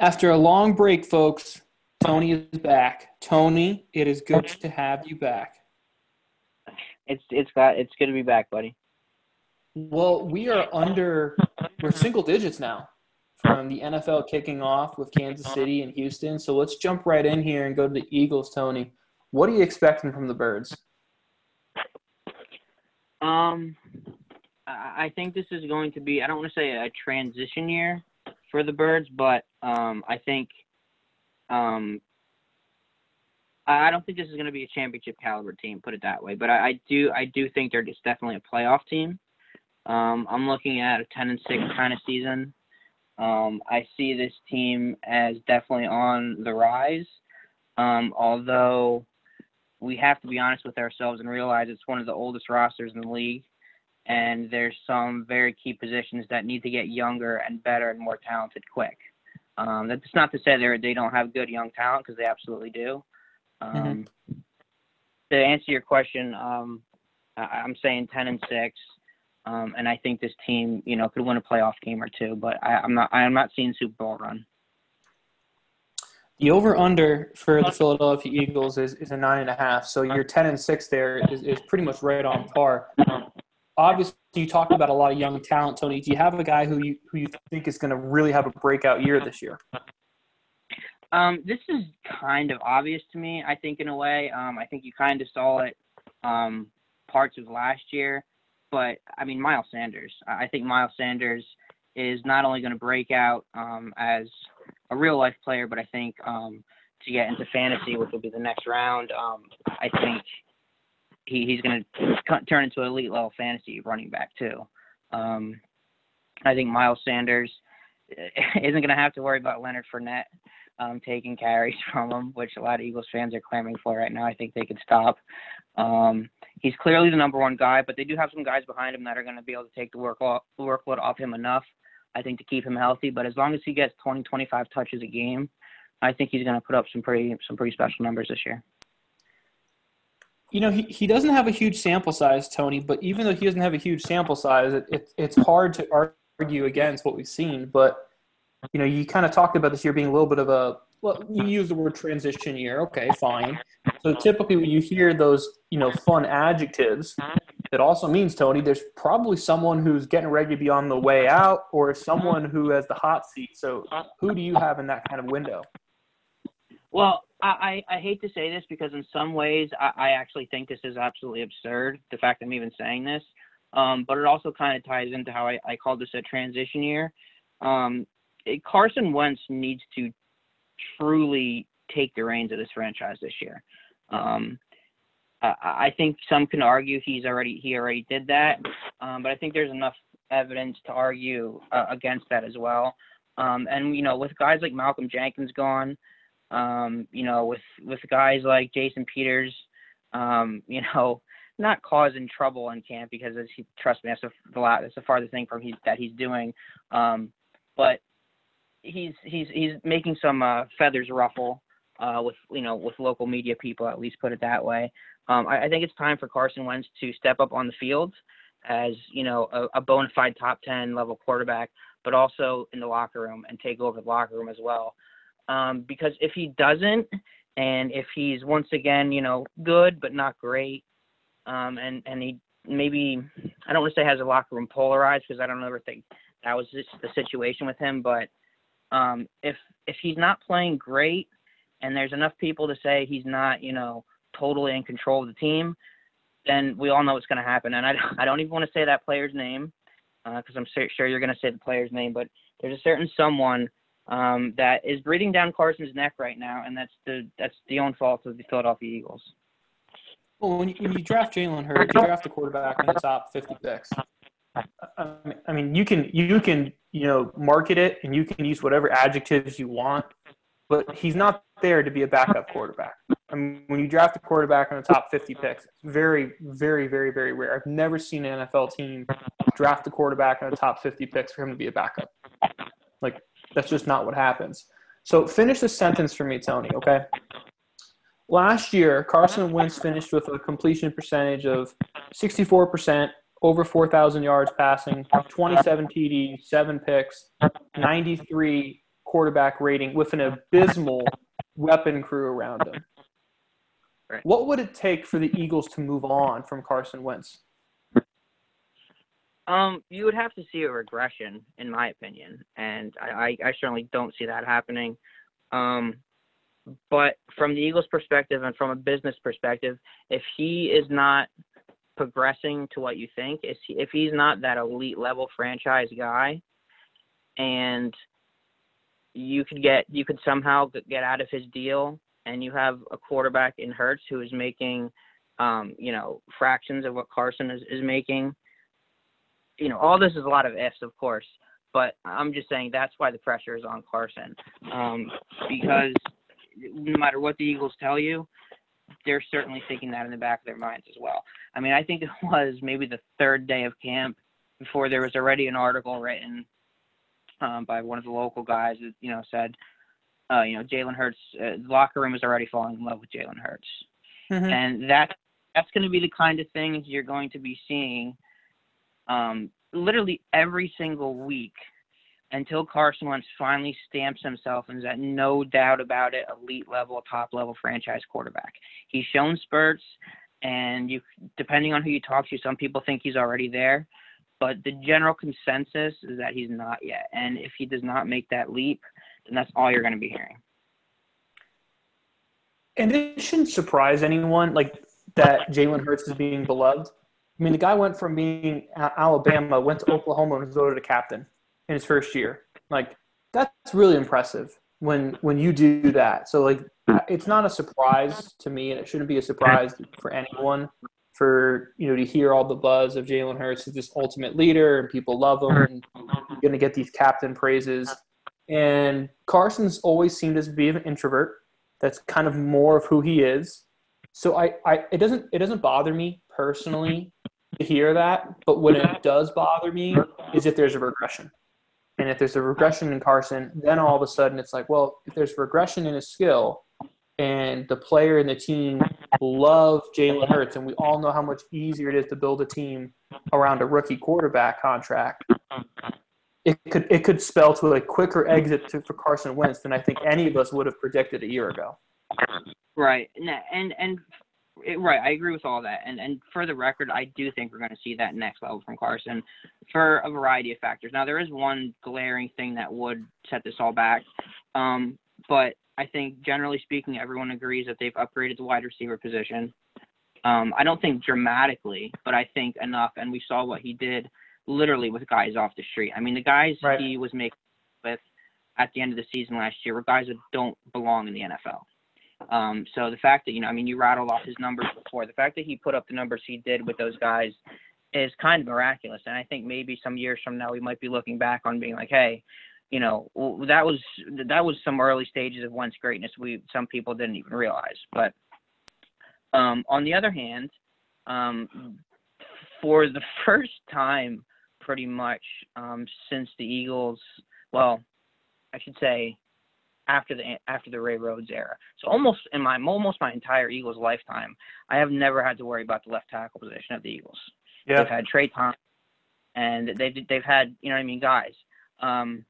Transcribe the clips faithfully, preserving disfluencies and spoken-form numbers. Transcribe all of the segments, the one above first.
After a long break, folks, Tony is back. Tony, it is good to have you back. It's it's got it's good to be back, buddy. Well, we are under we're single digits now from the N F L kicking off with Kansas City and Houston. So let's jump right in here and go to the Eagles, Tony. What are you expecting from the Birds? Um, I think this is going to be, I don't want to say a transition year for the Birds, but um, I think um, I don't think this is going to be a championship caliber team, put it that way. But I, I do I do think they're just definitely a playoff team. Um, I'm looking at a ten and six kind of season. Um, I see this team as definitely on the rise, um, although we have to be honest with ourselves and realize it's one of the oldest rosters in the league, and there's some very key positions that need to get younger and better and more talented quick. Um, that's not to say they they don't have good young talent, because they absolutely do. Um, Mm-hmm. To answer your question, um, I, I'm saying ten and six. Um, and I think this team, you know, could win a playoff game or two, but I, I'm not. I'm not seeing Super Bowl run. The over/under for the Philadelphia Eagles is, is a nine and a half. So your ten and six there is, is pretty much right on par. Obviously, you talked about a lot of young talent, Tony. Do you have a guy who you who you think is going to really have a breakout year this year? Um, this is kind of obvious to me. I think in a way, um, I think you kind of saw it um, parts of last year. But, I mean, Miles Sanders. I think Miles Sanders is not only going to break out um, as a real-life player, but I think um, to get into fantasy, which will be the next round, um, I think he, he's going to turn into an elite-level fantasy running back, too. Um, I think Miles Sanders isn't going to have to worry about Leonard Fournette um, taking carries from him, which a lot of Eagles fans are clamoring for right now. I think they could stop. Um, he's clearly the number one guy, but they do have some guys behind him that are going to be able to take the work off, workload off him enough, I think, to keep him healthy. But as long as he gets twenty, twenty-five touches a game, I think he's going to put up some pretty some pretty special numbers this year. You know, he, he doesn't have a huge sample size, Tony, but even though he doesn't have a huge sample size, it, it, it's hard to argue against what we've seen. But, you know, you kind of talked about this year being a little bit of a, well, you use the word transition year. Okay, fine. So typically when you hear those, you know, fun adjectives, it also means, Tony, there's probably someone who's getting ready to be on the way out or someone who has the hot seat. So who do you have in that kind of window? Well, I, I hate to say this because in some ways I, I actually think this is absolutely absurd, the fact I'm even saying this. Um, but it also kind of ties into how I, I called this a transition year. Um, it, Carson Wentz needs to truly take the reins of this franchise this year. Um, I, I think some can argue he's already he already did that, um, but I think there's enough evidence to argue uh, against that as well. Um, and you know, with guys like Malcolm Jenkins gone, um, you know, with with guys like Jason Peters, um, you know, not causing trouble in camp because as he, trust me, that's a lot. That's the farthest thing from he, that he's doing, um, but. He's he's he's making some uh, feathers ruffle uh, with you know with local media people, at least put it that way. Um, I, I think it's time for Carson Wentz to step up on the field as you know a, a bona fide top ten level quarterback, but also in the locker room and take over the locker room as well. Um, because if he doesn't, and if he's once again you know good but not great, um, and and he maybe I don't want to say has a locker room polarized because I don't ever think that was just the situation with him, but Um, if if he's not playing great and there's enough people to say he's not, you know, totally in control of the team, then we all know what's going to happen. And I, I don't even want to say that player's name because uh, I'm sure you're going to say the player's name, but there's a certain someone um, that is breathing down Carson's neck right now, and that's the that's the own fault of the Philadelphia Eagles. Well, when you, when you draft Jalen Hurts, you draft a quarterback in the top fifty picks. I mean, you can you can you know market it and you can use whatever adjectives you want, but he's not there to be a backup quarterback. I mean, when you draft a quarterback in the top fifty picks, it's very, very, very, very rare. I've never seen an N F L team draft a quarterback in the top fifty picks for him to be a backup. Like, that's just not what happens. So finish this sentence for me, Tony, okay? Last year, Carson Wentz finished with a completion percentage of sixty-four percent, over four thousand yards passing, twenty-seven T Ds, seven picks, ninety-three quarterback rating with an abysmal weapon crew around him. Right. What would it take for the Eagles to move on from Carson Wentz? Um, you would have to see a regression, in my opinion, and I, I, I certainly don't see that happening. Um, but from the Eagles' perspective and from a business perspective, if he is not progressing to what you think, if, he, if he's not that elite level franchise guy, and you could get you could somehow get out of his deal, and you have a quarterback in Hurts who is making, um, you know, fractions of what Carson is, is making. You know, all this is a lot of ifs, of course, but I'm just saying that's why the pressure is on Carson, um, because no matter what the Eagles tell you, they're certainly thinking that in the back of their minds as well. I mean, I think it was maybe the third day of camp before there was already an article written um, by one of the local guys that, you know, said, uh, you know, Jalen Hurts, uh, the locker room is already falling in love with Jalen Hurts. Mm-hmm. And that that's going to be the kind of things you're going to be seeing um, literally every single week until Carson Wentz finally stamps himself and is at no doubt about it, elite level, top level franchise quarterback. He's shown spurts, and you, depending on who you talk to, some people think he's already there, but the general consensus is that he's not yet. And if he does not make that leap, then that's all you're going to be hearing. And it shouldn't surprise anyone, like, that Jalen Hurts is being beloved. I mean, the guy went from being Alabama, went to Oklahoma, and was voted a captain in his first year. Like, that's really impressive when when you do that. So, like, it's not a surprise to me, and it shouldn't be a surprise for anyone for, you know, to hear all the buzz of Jalen Hurts as this ultimate leader, and people love him, and you're going to get these captain praises. And Carson's always seemed to be an introvert. That's kind of more of who he is. So I, I it doesn't it doesn't bother me personally to hear that, but what it does bother me is if there's a regression. And if there's a regression in Carson, then all of a sudden it's like, well, if there's regression in his skill and the player and the team love Jalen Hurts, and we all know how much easier it is to build a team around a rookie quarterback contract, it could it could spell to a quicker exit to, for Carson Wentz than I think any of us would have predicted a year ago. Right. And, and, and it, right, I agree with all that. And, and for the record, I do think we're going to see that next level from Carson for a variety of factors. Now, there is one glaring thing that would set this all back. Um, but I think, generally speaking, everyone agrees that they've upgraded the wide receiver position. Um, I don't think dramatically, but I think enough. And we saw what he did literally with guys off the street. I mean, the guys right. he was making with at the end of the season last year were guys that don't belong in the N F L. Um, so the fact that, you know, I mean, you rattled off his numbers before. The fact that he put up the numbers he did with those guys is kind of miraculous. And I think maybe some years from now we might be looking back on being like, hey, you know, that was that was some early stages of Wentz greatness we some people didn't even realize. But um, on the other hand, um, for the first time pretty much um, since the Eagles, well, I should say after the after the Ray Rhodes era. So almost in my almost my entire Eagles lifetime, I have never had to worry about the left tackle position of the Eagles. Yeah. They've had Trey Thompson, and they've they've had, you know what I mean, guys. Um,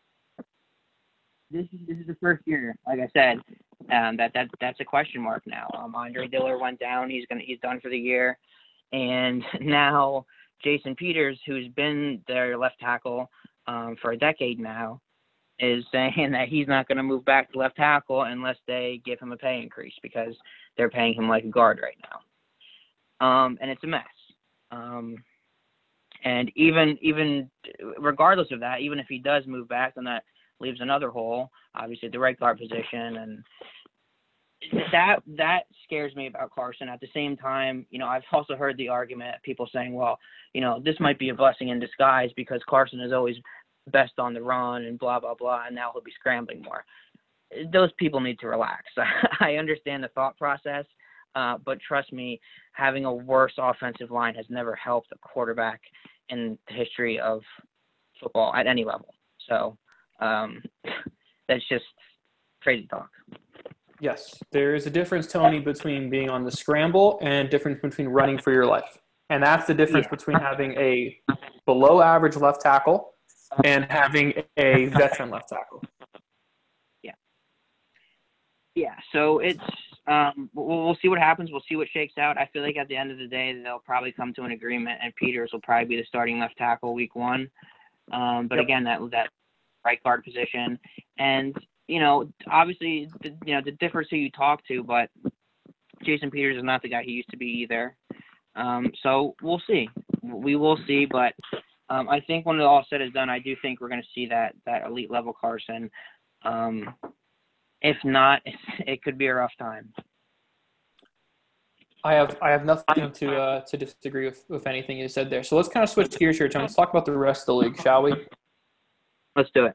this is this is the first year, like I said, um, that that that's a question mark now. Um, Andre Diller went down; he's gonna he's done for the year, and now Jason Peters, who's been their left tackle um, for a decade now, is saying that he's not going to move back to left tackle unless they give him a pay increase because they're paying him like a guard right now. Um, and it's a mess. Um, and even even regardless of that, even if he does move back, then that leaves another hole, obviously at the right guard position. And that that scares me about Carson. At the same time, you know, I've also heard the argument, people saying, well, you know, this might be a blessing in disguise because Carson is always best on the run and blah, blah, blah, and now he'll be scrambling more. Those people need to relax. I understand the thought process, uh, but trust me, having a worse offensive line has never helped a quarterback in the history of football at any level. So um, that's just crazy talk. Yes, there is a difference, Tony, between being on the scramble and difference between running for your life. And that's the difference yeah. between having a below average left tackle and having a veteran left tackle. Yeah, so it's um, we'll, we'll see what happens. We'll see what shakes out. I feel like at the end of the day, they'll probably come to an agreement, and Peters will probably be the starting left tackle week one. Um, but Yep. again, that that right guard position, and you know, obviously, the, you know, the differs who you talk to, but Jason Peters is not the guy he used to be either. Um, so we'll see. We will see, but um, I think when it all said is done, I do think we're going to see that that elite level Carson. Um, if not, it could be a rough time. I have I have nothing to uh, to disagree with, with anything you said there. So let's kind of switch gears here, Tony. Let's talk about the rest of the league, shall we? Let's do it.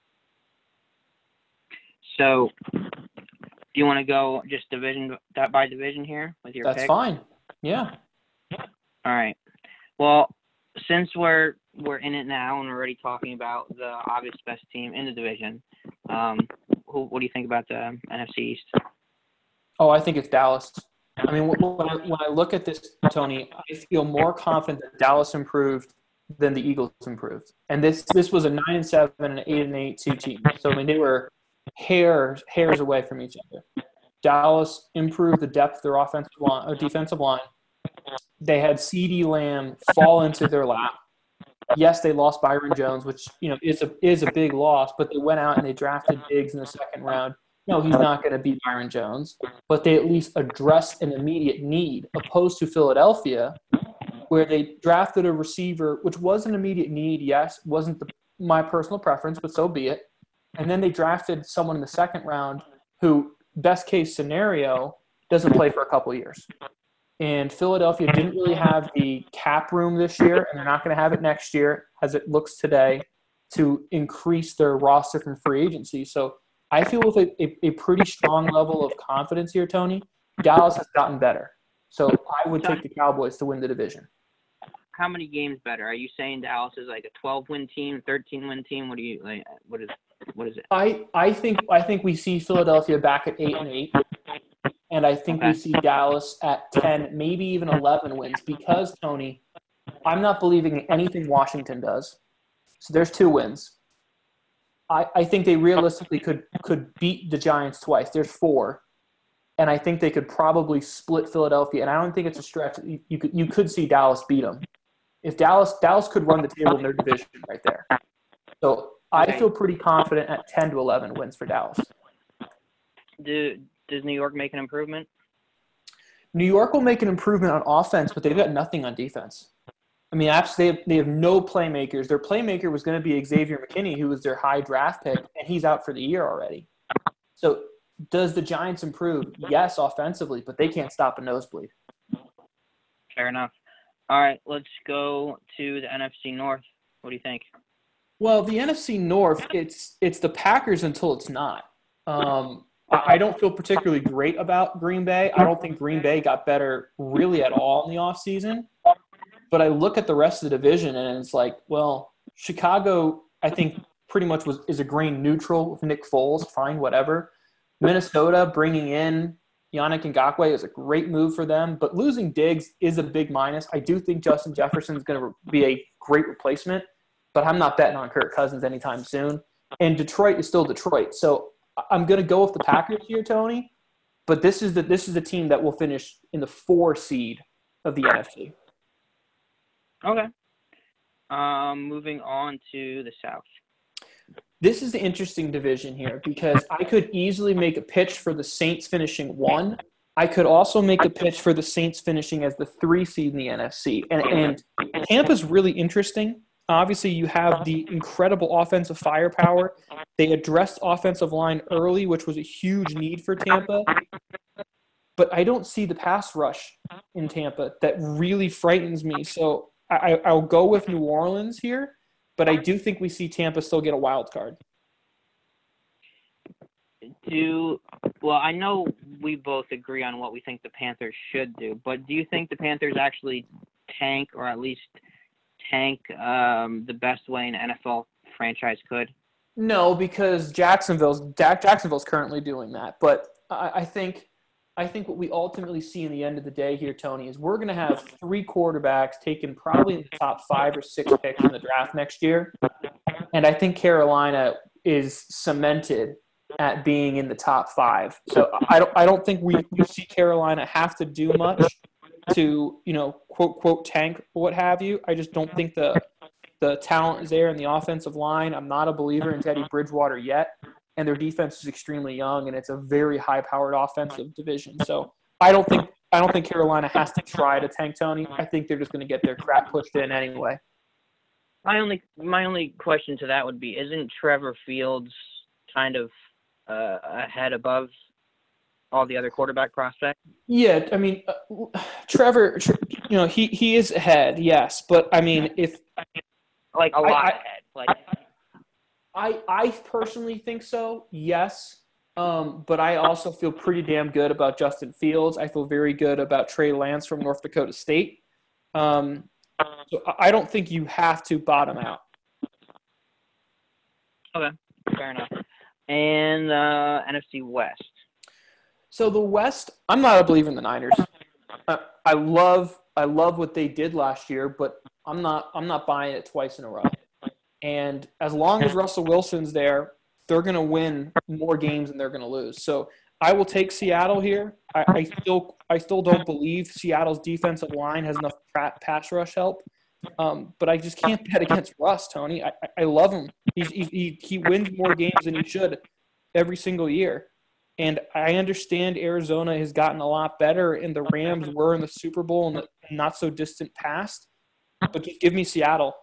So, do you want to go just division that by division here with your That's pick? fine. Yeah. All right. Well, since we're we're in it now and we're already talking about the obvious best team in the division, um, who, what do you think about the N F C East? Oh, I think it's Dallas. I mean, when I, when I look at this, Tony, I feel more confident that Dallas improved than the Eagles improved. And this this was a nine and seven and an eight and eight two team. So I mean, they were hairs hairs away from each other. Dallas improved the depth of their offensive line or defensive line. They had CeeDee Lamb fall into their lap. Yes, they lost Byron Jones, which you know is a is a big loss, but they went out and they drafted Diggs in the second round. No, he's not going to be Byron Jones, but they at least addressed an immediate need, opposed to Philadelphia, where they drafted a receiver, which was an immediate need. Yes, wasn't the, my personal preference, but so be it. And then they drafted someone in the second round who, best case scenario, doesn't play for a couple of years. And Philadelphia didn't really have the cap room this year, and they're not going to have it next year, as it looks today, to increase their roster from free agency. So I feel with a, a, a pretty strong level of confidence here, Tony, Dallas has gotten better. So I would take the Cowboys to win the division. How many games better? Are you saying Dallas is like a twelve-win team, thirteen-win team? What do you like? What is what is it? I, I think I think we see Philadelphia back at eight and eight, and I think Okay. we see Dallas at ten, maybe even eleven wins. Because Tony, I'm not believing in anything Washington does. So there's two wins. I, I think they realistically could could beat the Giants twice. There's four, and I think they could probably split Philadelphia. And I don't think it's a stretch. You, you could you could see Dallas beat them. If Dallas Dallas could run the table in their division right there. So I Okay. feel pretty confident at ten to eleven wins for Dallas. Do does New York make an improvement? New York will make an improvement on offense, but they've got nothing on defense. I mean, they have, they have no playmakers. Their playmaker was going to be Xavier McKinney, who was their high draft pick, and he's out for the year already. So does the Giants improve? Yes, offensively, but they can't stop a nosebleed. Fair enough. All right, let's go to the N F C North. What do you think? Well, the N F C North, it's it's the Packers until it's not. Um, I I don't feel particularly great about Green Bay. I don't think Green Bay got better really at all in the offseason. But I look at the rest of the division, and it's like, well, Chicago, I think, pretty much was is a grain neutral with Nick Foles, fine, whatever. Minnesota bringing in Yannick Ngakoue is a great move for them, but losing Diggs is a big minus. I do think Justin Jefferson is going to be a great replacement, but I'm not betting on Kirk Cousins anytime soon. And Detroit is still Detroit, so I'm going to go with the Packers here, Tony. But this is the this is the team that will finish in the four seed of the N F C. Okay. Um, moving on to the South. This is the interesting division here because I could easily make a pitch for the Saints finishing one. I could also make a pitch for the Saints finishing as the three seed in the N F C. And, and Tampa's really interesting. Obviously, you have the incredible offensive firepower. They addressed offensive line early, which was a huge need for Tampa. But I don't see the pass rush in Tampa. That really frightens me. So I, I'll go with New Orleans here, but I do think we see Tampa still get a wild card. Do well, I know we both agree on what we think the Panthers should do, but do you think the Panthers actually tank or at least tank um, the best way an N F L franchise could? No, because Jacksonville's Jacksonville's currently doing that. But I, I think I think what we ultimately see in the end of the day here, Tony, is we're going to have three quarterbacks taken probably in the top five or six picks in the draft next year. And I think Carolina is cemented at being in the top five. So I don't I don't think we, we see Carolina have to do much to, you know, quote quote tank or what have you. I just don't think the the talent is there in the offensive line. I'm not a believer in Teddy Bridgewater yet, and their defense is extremely young, and it's a very high-powered offensive division. So I don't think I don't think Carolina has to try to tank Tony. I think they're just going to get their crap pushed in anyway. My only my only question to that would be: isn't Trevor Fields kind of uh, ahead above all the other quarterback prospects? Yeah, I mean, uh, Trevor, you know, he, he is ahead, yes, but I mean, if like a lot I, ahead, like I I personally think so, yes. Um, but I also feel pretty damn good about Justin Fields. I feel very good about Trey Lance from North Dakota State. Um, so I don't think you have to bottom out. Okay, fair enough. And uh, N F C West. So the West, I'm not a believer in the Niners. I, I love I love what they did last year, but I'm not I'm not buying it twice in a row. And as long as Russell Wilson's there, they're going to win more games than they're going to lose. So I will take Seattle here. I, I still I still don't believe Seattle's defensive line has enough pass rush help. Um, but I just can't bet against Russ, Tony. I, I love him. He's, he, he he wins more games than he should every single year. And I understand Arizona has gotten a lot better, and the Rams were in the Super Bowl in the not so distant past. But just give me Seattle.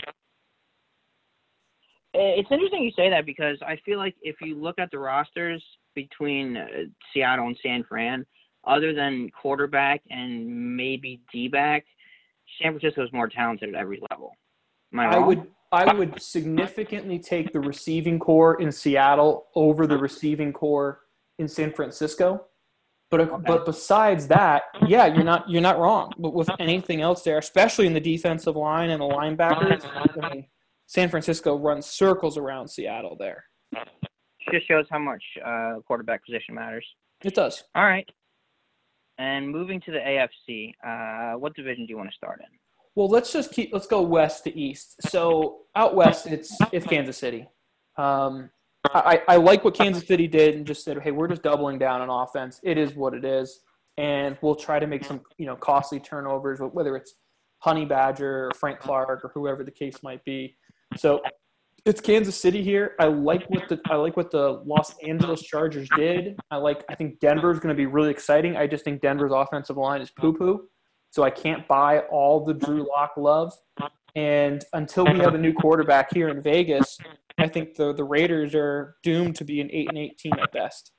It's interesting you say that because I feel like if you look at the rosters between uh, Seattle and San Fran, other than quarterback and maybe D-back, San Francisco is more talented at every level. Am I I wrong? would I would significantly take the receiving core in Seattle over the receiving core in San Francisco. But Okay. but besides that, yeah, you're not you're not wrong. But with anything else there, especially in the defensive line and the linebackers, I mean, San Francisco runs circles around Seattle there. Just shows how much uh, quarterback position matters. It does. All right. And moving to the A F C, uh, what division do you want to start in? Well, let's just keep let's go west to east. So out west, it's it's Kansas City. Um, I, I like what Kansas City did and just said, hey, we're just doubling down on offense. It is what it is, and we'll try to make some you know costly turnovers, whether it's Honey Badger or Frank Clark or whoever the case might be. So it's Kansas City here. I like what the I like what the Los Angeles Chargers did. I like I think Denver's going to be really exciting. I just think Denver's offensive line is poo-poo. So I can't buy all the Drew Lock love. And until we have a new quarterback here in Vegas, I think the, the Raiders are doomed to be an eight and eight team at best.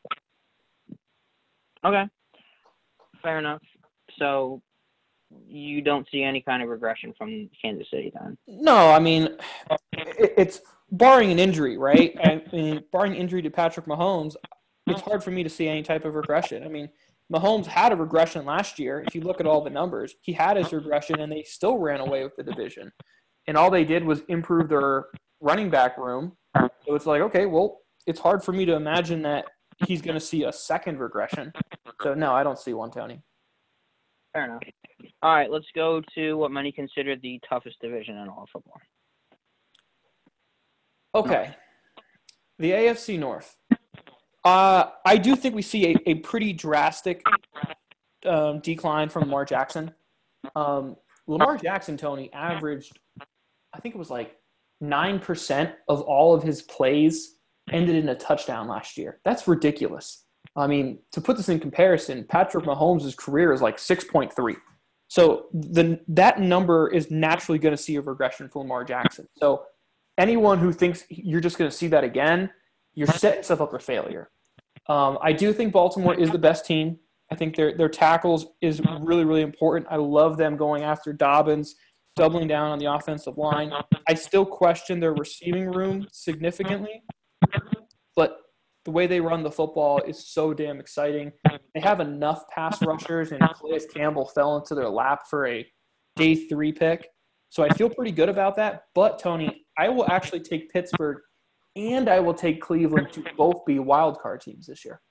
Okay. Fair enough. So you don't see any kind of regression from Kansas City then? No, I mean, it, it's barring an injury, right? I mean, barring injury to Patrick Mahomes, it's hard for me to see any type of regression. I mean, Mahomes had a regression last year. If you look at all the numbers, he had his regression, and they still ran away with the division. And all they did was improve their running back room. So it's like, okay, well, it's hard for me to imagine that he's going to see a second regression. So, no, I don't see one, Tony. Fair enough. All right, let's go to what many consider the toughest division in all of football. Okay. The A F C North. Uh, I do think we see a, a pretty drastic um, decline from Lamar Jackson. Um, Lamar Jackson, Tony, averaged, I think it was like nine percent of all of his plays ended in a touchdown last year. That's ridiculous. I mean, to put this in comparison, Patrick Mahomes' career is like six point three. So the that number is naturally going to see a regression for Lamar Jackson. So anyone who thinks you're just going to see that again, you're setting yourself up for failure. Um, I do think Baltimore is the best team. I think their their tackles is really, really important. I love them going after Dobbins, doubling down on the offensive line. I still question their receiving room significantly, but the way they run the football is so damn exciting. They have enough pass rushers, and Calais Campbell fell into their lap for a day three pick. So I feel pretty good about that. But, Tony, I will actually take Pittsburgh and I will take Cleveland to both be wild card teams this year.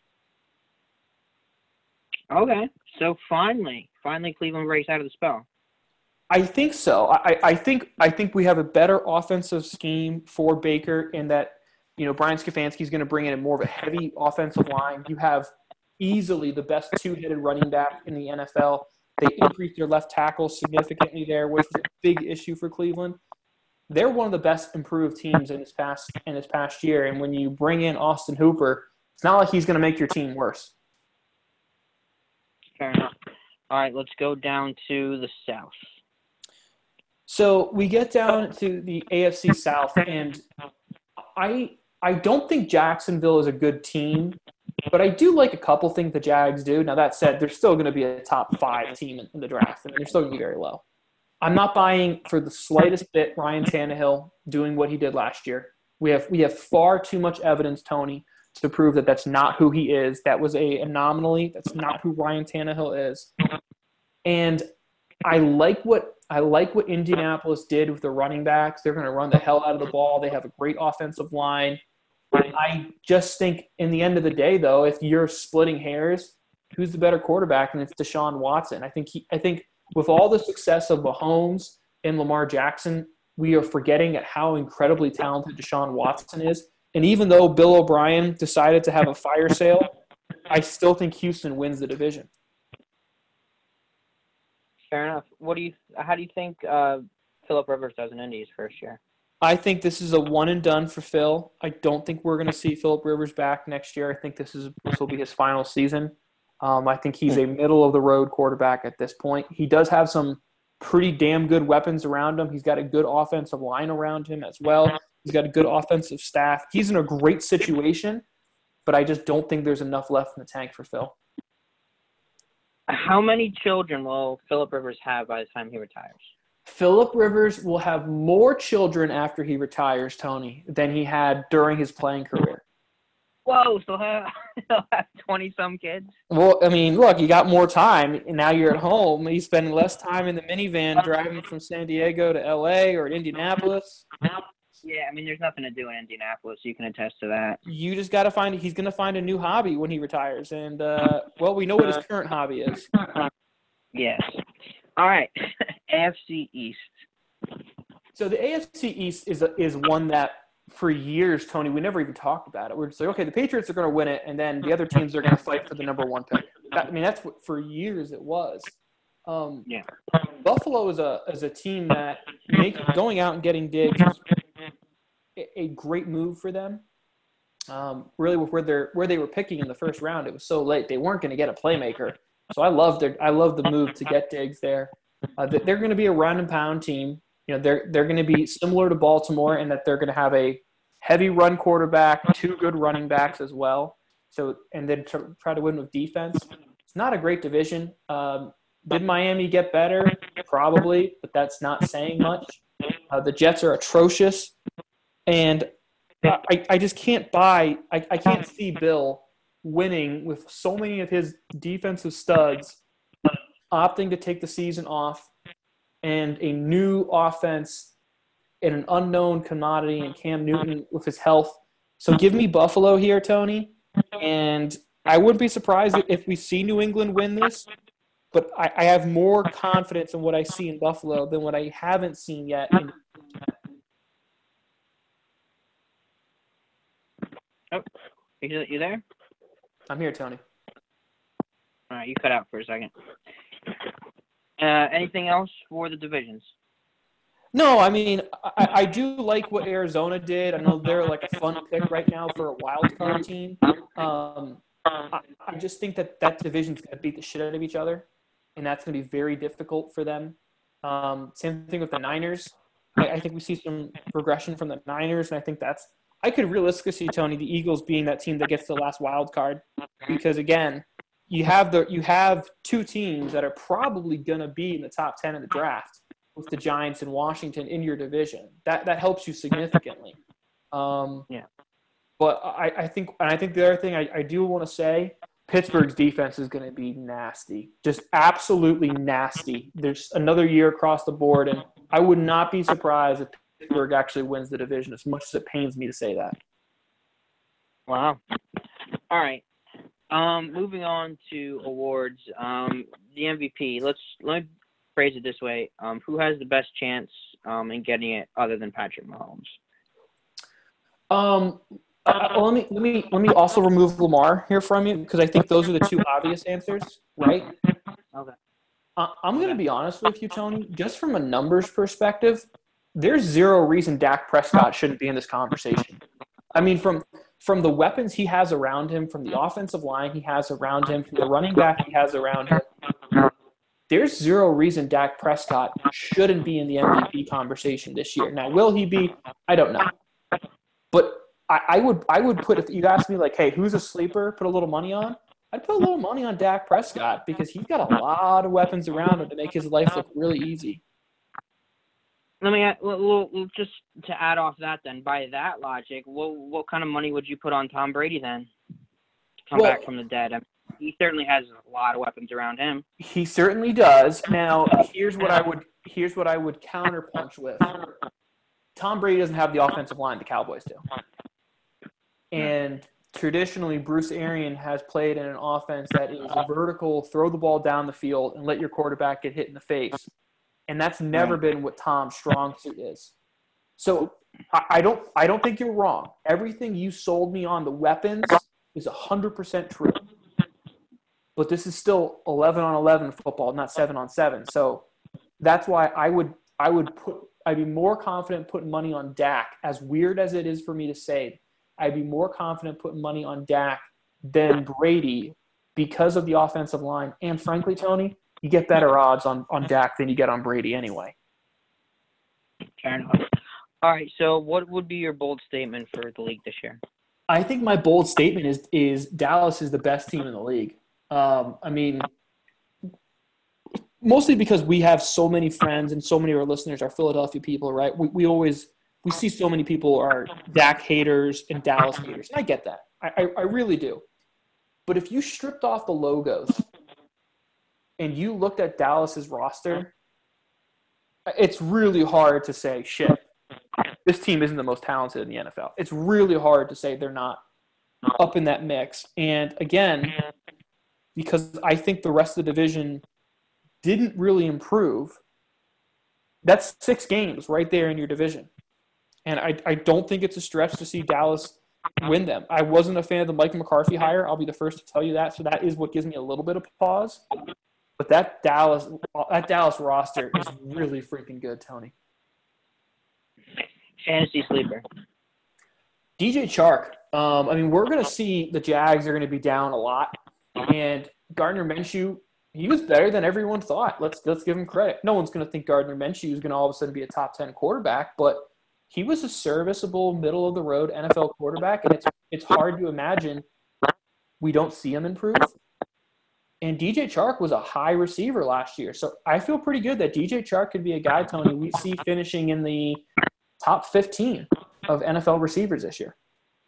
Okay. So finally, finally Cleveland breaks out of the spell. I think so. I, I think I think we have a better offensive scheme for Baker in that You know, Brian Stefanski's going to bring in a more of a heavy offensive line. You have easily the best two-headed running back in the N F L. They increased their left tackle significantly there, which was a big issue for Cleveland. They're one of the best improved teams in this past in this past year. And when you bring in Austin Hooper, it's not like he's going to make your team worse. Fair enough. All right, let's go down to the South. So we get down to the A F C South, and I I don't think Jacksonville is a good team, but I do like a couple things the Jags do. Now, that said, they're still going to be a top five team in, in the draft, and they're still going to be very low. I'm not buying for the slightest bit Ryan Tannehill doing what he did last year. We have we have far too much evidence, Tony, to prove that that's not who he is. That was a anomaly. That's not who Ryan Tannehill is. And I like what I like what Indianapolis did with the running backs. They're going to run the hell out of the ball. They have a great offensive line. I just think in the end of the day, though, if you're splitting hairs, who's the better quarterback? And it's Deshaun Watson. I think he. I think with all the success of Mahomes and Lamar Jackson, we are forgetting at how incredibly talented Deshaun Watson is. And even though Bill O'Brien decided to have a fire sale, I still think Houston wins the division. Fair enough. What do you? How do you think uh, Philip Rivers does in Indy his first year? I think this is a one and done for Phil. I don't think we're going to see Philip Rivers back next year. I think this is this will be his final season. Um, I think he's a middle of the road quarterback at this point. He does have some pretty damn good weapons around him. He's got a good offensive line around him as well. He's got a good offensive staff. He's in a great situation, but I just don't think there's enough left in the tank for Phil. How many children will Philip Rivers have by the time he retires? Philip Rivers will have more children after he retires, Tony, than he had during his playing career. Whoa, so he'll have twenty-some kids? Well, I mean, look, you got more time, and now you're at home. He's spending less time in the minivan driving from San Diego to L A or Indianapolis. Yeah, I mean, there's nothing to do in Indianapolis. You can attest to that. You just got to find – he's going to find a new hobby when he retires. And, uh, well, we know what his current hobby is. Yes. All right, A F C East. So the A F C East is a, is one that for years, Tony, we never even talked about it. We're just like, okay, the Patriots are going to win it, and then the other teams are going to fight for the number one pick. That, I mean, that's what for years it was. Um, Yeah. Buffalo is a is a team that make, going out and getting Diggs is a, a great move for them. Um, really, with where they where they were picking in the first round, it was so late they weren't going to get a playmaker. So I love their I love the move to get Diggs there. Uh, they're going to be a run and pound team. You know, they're they're going to be similar to Baltimore in that they're going to have a heavy run quarterback, two good running backs as well. So and then tr- try to win with defense. It's not a great division. Um, did Miami get better? Probably, but that's not saying much. Uh, the Jets are atrocious, and I, I just can't buy. I, I can't see Bill winning with so many of his defensive studs opting to take the season off and a new offense and an unknown commodity and Cam Newton with his health. So give me Buffalo here, Tony. And I wouldn't be surprised if we see New England win this, but I, I have more confidence in what I see in Buffalo than what I haven't seen yet. In- oh, you, you there? I'm here, Tony. All right, you cut out for a second. Uh, anything else for the divisions? No, I mean, I, I do like what Arizona did. I know they're like a fun pick right now for a wild card team. Um, I, I just think that that division's going to beat the shit out of each other, and that's going to be very difficult for them. Um, same thing with the Niners. I, I think we see some progression from the Niners, and I think that's – I could realistically see, Tony, the Eagles being that team that gets the last wild card because, again, you have the you have two teams that are probably going to be in the top ten in the draft with the Giants and Washington in your division. That that helps you significantly. Um, yeah. But I, I think and I think the other thing I, I do want to say, Pittsburgh's defense is going to be nasty, just absolutely nasty. There's another year across the board, and I would not be surprised if Pittsburgh actually wins the division, as much as it pains me to say that. Wow. All right. Um, moving on to awards, um, the M V P. Let's let me phrase it this way: um, who has the best chance um, in getting it, other than Patrick Mahomes? Um, uh, well, let me let me let me also remove Lamar here from you because I think those are the two obvious answers, right? Okay. Uh, I'm going to Okay. be honest with you, Tony. Just from a numbers perspective, there's zero reason Dak Prescott shouldn't be in this conversation. I mean, from from the weapons he has around him, from the offensive line he has around him, from the running back he has around him, there's zero reason Dak Prescott shouldn't be in the M V P conversation this year. Now, will he be? I don't know. But I, I would I would put, if you asked me like, hey, who's a sleeper? Put a little money on. I'd put a little money on Dak Prescott because he's got a lot of weapons around him to make his life look really easy. Let me add, we'll, we'll just to add off that then. By that logic, what what kind of money would you put on Tom Brady then to come Well, back from the dead? I mean, he certainly has a lot of weapons around him. He certainly does. Now, here's what I would here's what I would counterpunch with. Tom Brady doesn't have the offensive line the Cowboys do. And traditionally, Bruce Arians has played in an offense that is a vertical, throw the ball down the field and let your quarterback get hit in the face. And that's never been what Tom's strong suit is. So I, I don't I don't think you're wrong. Everything you sold me on the weapons is one hundred percent true. But this is still eleven on eleven football, not seven on seven. So that's why I would I would put I'd be more confident putting money on Dak. As weird as it is for me to say, I'd be more confident putting money on Dak than Brady because of the offensive line. And frankly, Tony, you get better odds on, on Dak than you get on Brady anyway. Fair enough. All right, so what would be your bold statement for the league this year? I think my bold statement is is Dallas is the best team in the league. Um, I mean, mostly because we have so many friends and so many of our listeners are Philadelphia people, right? We we always we see so many people are Dak haters and Dallas haters, and I get that. I, I, I really do. But if you stripped off the logos and you looked at Dallas's roster, it's really hard to say, shit, this team isn't the most talented in the N F L. It's really hard to say they're not up in that mix. And again, because I think the rest of the division didn't really improve, that's six games right there in your division. And I, I don't think it's a stretch to see Dallas win them. I wasn't a fan of the Mike McCarthy hire. I'll be the first to tell you that. So that is what gives me a little bit of pause. But that Dallas that Dallas roster is really freaking good, Tony. Fantasy sleeper. D J Chark. Um, I mean, we're going to see the Jags are going to be down a lot. And Gardner Minshew, he was better than everyone thought. Let's let's give him credit. No one's going to think Gardner Minshew is going to all of a sudden be a top ten quarterback, but he was a serviceable, middle-of-the-road N F L quarterback, and it's it's hard to imagine we don't see him improve. And D J Chark was a high receiver last year, so I feel pretty good that D J Chark could be a guy, Tony, we see finishing in the top fifteen of N F L receivers this year.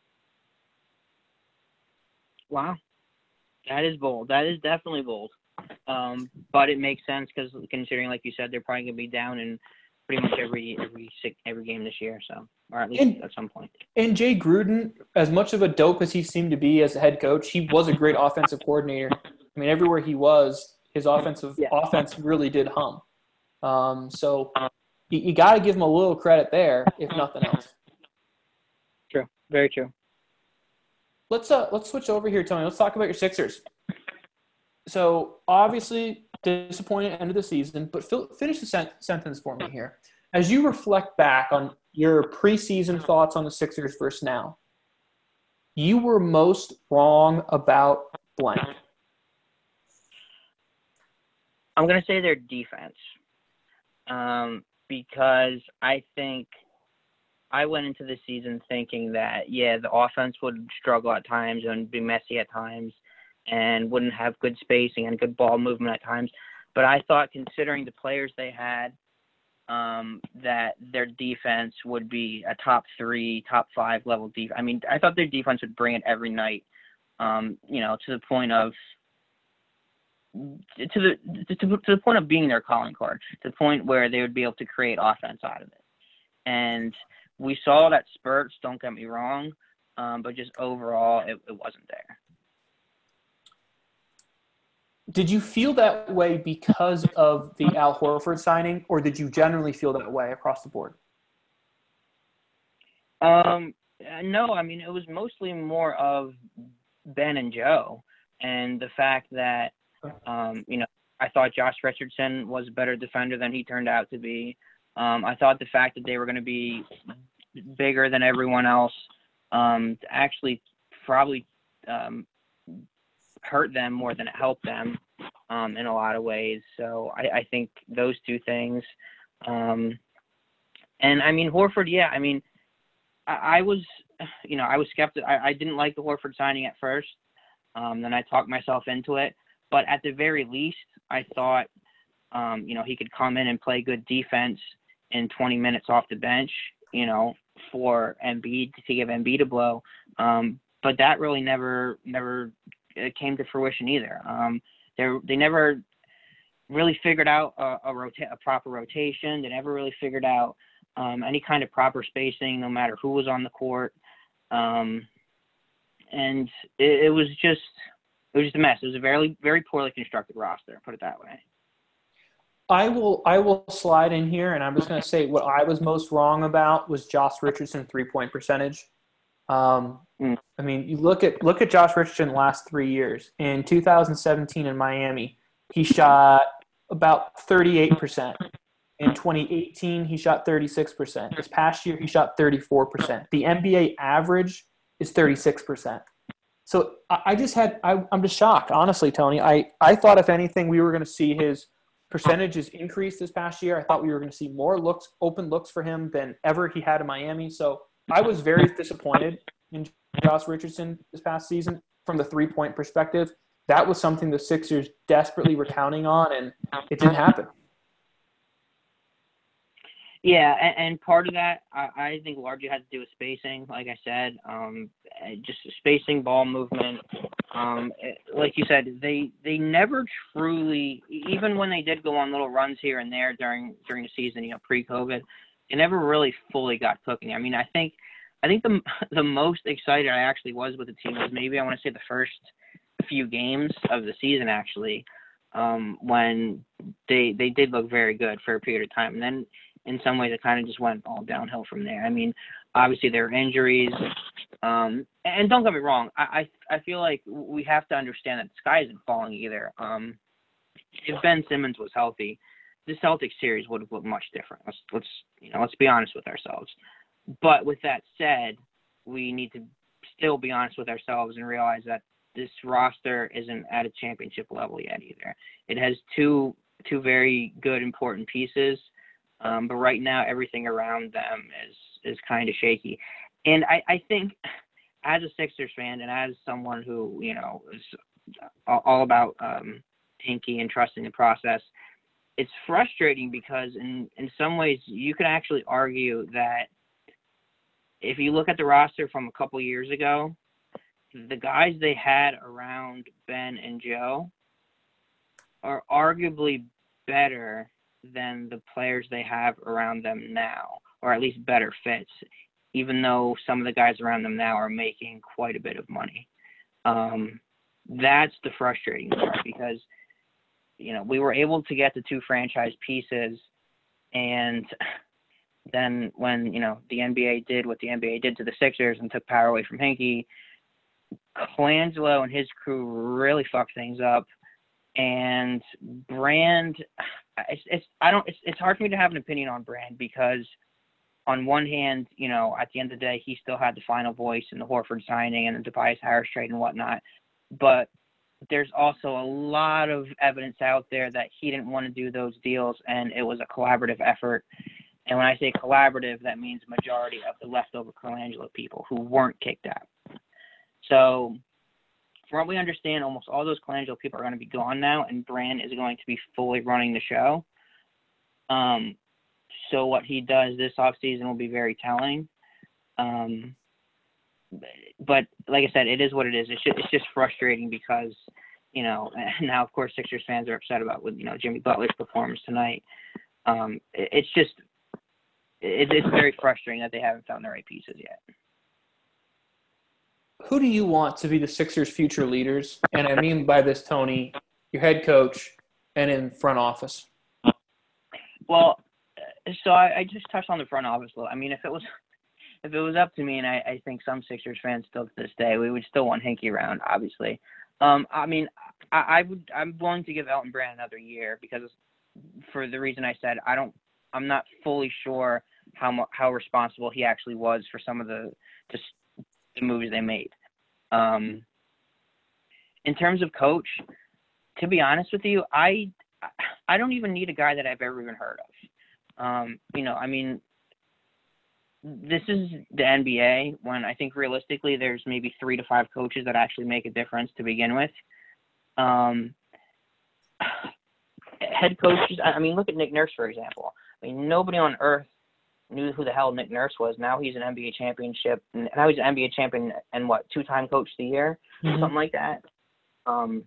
Wow. That is bold. That is definitely bold. Um, but it makes sense because considering, like you said, they're probably going to be down in pretty much every every every game this year, so or at least and, at some point. And Jay Gruden, as much of a dope as he seemed to be as a head coach, he was a great offensive coordinator. I mean, everywhere he was, his offensive yeah. offense really did hum. Um, so you, you got to give him a little credit there, if nothing else. True. Very true. Let's uh let's switch over here, Tony. Let's talk about your Sixers. So obviously disappointed end of the season, but fil- finish the sen- sentence for me here. As you reflect back on your preseason thoughts on the Sixers versus now, you were most wrong about blank. I'm gonna say their defense, um, because I think. I went into the season thinking that, yeah, the offense would struggle at times and be messy at times and wouldn't have good spacing and good ball movement at times. But I thought, considering the players they had, um, that their defense would be a top three, top five level defense. I mean, I thought their defense would bring it every night, um, you know, to the point of to the to, to the point of being their calling card, to the point where they would be able to create offense out of it. And we saw that spurts, don't get me wrong, um, but just overall, it, it wasn't there. Did you feel that way because of the Al Horford signing, or did you generally feel that way across the board? Um, Uh, no, I mean, it was mostly more of Ben and Joe, and the fact that, um, you know, I thought Josh Richardson was a better defender than he turned out to be. Um, I thought the fact that they were going to be bigger than everyone else um, actually probably um, hurt them more than it helped them um, in a lot of ways. So I, I think those two things. Um, and, I mean, Horford, yeah, I mean, I, I was, you know, I was skeptical. I, I didn't like the Horford signing at first. Um, then I talked myself into it. But at the very least, I thought, um, you know, he could come in and play good defense in twenty minutes off the bench, you know, for Embiid, to give Embiid a blow. Um, but that really never never came to fruition either. Um, they they never really figured out a, a, rota- a proper rotation. They never really figured out um, any kind of proper spacing, no matter who was on the court. Um, and it, it was just it was just a mess. It was a very very poorly constructed roster, put it that way. I will I will slide in here, and I'm just going to say what I was most wrong about was Josh Richardson three-point percentage. Um, mm. I mean, you look at look at Josh Richardson the last three years. In two thousand seventeen in Miami, he shot about thirty-eight percent. In twenty eighteen, he shot thirty-six percent. This past year, he shot thirty-four percent. The N B A average is thirty-six percent. So I, I just had I, I'm just shocked, honestly, Tony. I, I thought if anything, we were going to see his percentages increase this past year. I thought we were going to see more looks, open looks for him than ever he had in Miami. So I was very disappointed in Josh Richardson this past season from the three-point perspective. That was something the Sixers desperately were counting on, and it didn't happen. Yeah, and, and part of that, I, I think largely has to do with spacing. Like I said, um, just spacing, ball movement. Um, like you said, they they never truly, even when they did go on little runs here and there during during the season, you know, pre-COVID, they never really fully got cooking. I mean, I think I think the the most excited I actually was with the team was maybe I want to say the first few games of the season actually, um, when they they did look very good for a period of time, and then in some ways it kind of just went all downhill from there. I mean, obviously there were injuries, um, and don't get me wrong, I, I I feel like we have to understand that the sky isn't falling either. Um, if Ben Simmons was healthy, the Celtics series would have looked much different. Let's let's you know let's be honest with ourselves. But with that said, we need to still be honest with ourselves and realize that this roster isn't at a championship level yet either. It has two two very good important pieces. Um, but right now, everything around them is, is kind of shaky. And I, I think as a Sixers fan and as someone who, you know, is all, all about um, Hinkie and trusting the process, it's frustrating because in, in some ways you could actually argue that if you look at the roster from a couple years ago, the guys they had around Ben and Joe are arguably better than the players they have around them now, or at least better fits, even though some of the guys around them now are making quite a bit of money. Um, that's the frustrating part because, you know, we were able to get the two franchise pieces, and then when, you know, the N B A did what the N B A did to the Sixers and took power away from Hinkie, Colangelo and his crew really fucked things up. And Brand, it's, it's I don't it's it's hard for me to have an opinion on Brand because on one hand, you know, at the end of the day, he still had the final voice in the Horford signing and the Tobias Harris trade and whatnot. But there's also a lot of evidence out there that he didn't want to do those deals, and it was a collaborative effort. And when I say collaborative, that means majority of the leftover Colangelo people who weren't kicked out. So from what we understand, almost all those Colangelo people are going to be gone now, and Brand is going to be fully running the show. Um, so what he does this offseason will be very telling. Um, but like I said, it is what it is. It's just, it's just frustrating because, you know, now of course Sixers fans are upset about with you know Jimmy Butler's performance tonight. Um, it, it's just it, it's very frustrating that they haven't found the right pieces yet. Who do you want to be the Sixers' future leaders? And I mean by this, Tony, your head coach and in front office. Well, so I, I just touched on the front office a little. I mean, if it was if it was up to me, and I, I think some Sixers fans still to this day, we would still want Hinkie around, obviously. Um, I mean, I, I would, I'm willing to give Elton Brand another year because for the reason I said, I don't, I'm not fully sure how mu- how responsible he actually was for some of the just the moves they made. Um, in terms of coach, to be honest with you, I I don't even need a guy that I've ever even heard of. Um, you know, I mean, this is the N B A when I think realistically there's maybe three to five coaches that actually make a difference to begin with. Um, head coaches, I mean, look at Nick Nurse, for example. I mean, nobody on earth knew who the hell Nick Nurse was. Now he's an N B A championship. Now he's an N B A champion and what, two-time coach of the year, mm-hmm. something like that. Um,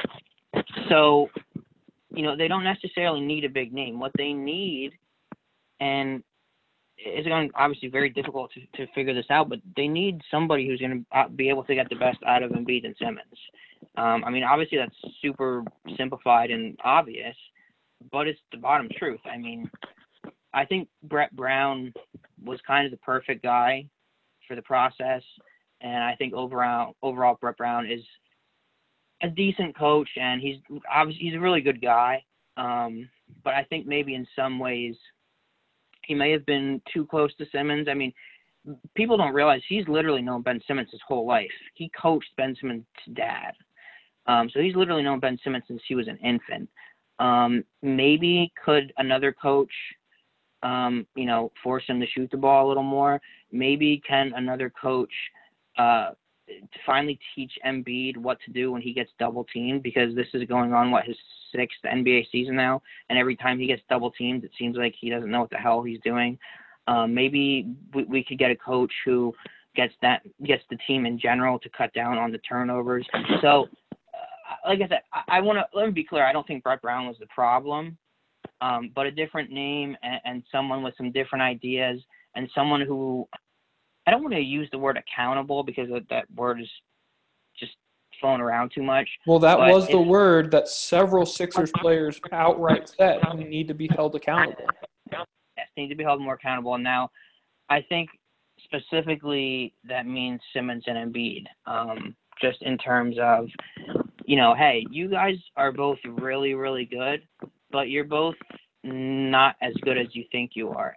so, you know, they don't necessarily need a big name. What they need, and it's going to obviously very difficult to, to figure this out, but they need somebody who's going to be able to get the best out of Embiid and Simmons. Um, I mean, obviously that's super simplified and obvious, but it's the bottom truth. I mean, I think Brett Brown was kind of the perfect guy for the process, and I think overall, overall Brett Brown is a decent coach, and he's obviously he's a really good guy. Um, but I think maybe in some ways he may have been too close to Simmons. I mean, people don't realize he's literally known Ben Simmons his whole life. He coached Ben Simmons' dad. Um, so he's literally known Ben Simmons since he was an infant. Um, maybe could another coach, um, you know, force him to shoot the ball a little more? Maybe can another coach uh, finally teach Embiid what to do when he gets double teamed, because this is going on, what, his sixth N B A season now, and every time he gets double teamed, it seems like he doesn't know what the hell he's doing. Um, maybe we, we could get a coach who gets that gets the team in general to cut down on the turnovers. So, uh, like I said, I, I want to let me be clear. I don't think Brett Brown was the problem, um, but a different name and, and someone with some different ideas, and someone who, I don't want to use the word accountable because that, that word is just thrown around too much. Well, that was the word that several Sixers players outright said. We need to be held accountable. Yes, need to be held more accountable. And now, I think specifically that means Simmons and Embiid, um, just in terms of, you know, hey, you guys are both really, really good, but you're both not as good as you think you are.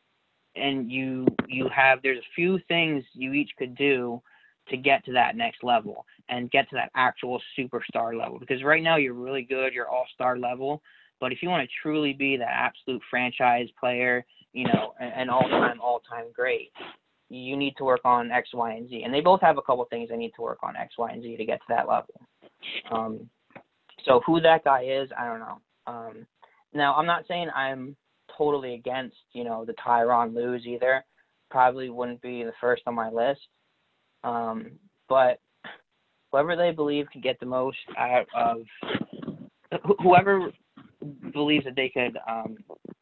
And you you have, there's a few things you each could do to get to that next level and get to that actual superstar level. Because right now you're really good, you're all-star level, but if you want to truly be the absolute franchise player, you know, an all-time, all-time great, you need to work on X, Y, and Z. And they both have a couple things they need to work on, X, Y, and Z, to get to that level. Um, so who that guy is, I don't know. Um, now, I'm not saying I'm totally against, you know, the Tyronn Lues either. Probably wouldn't be the first on my list. Um, but whoever they believe could get the most out of wh- whoever believes that they could um,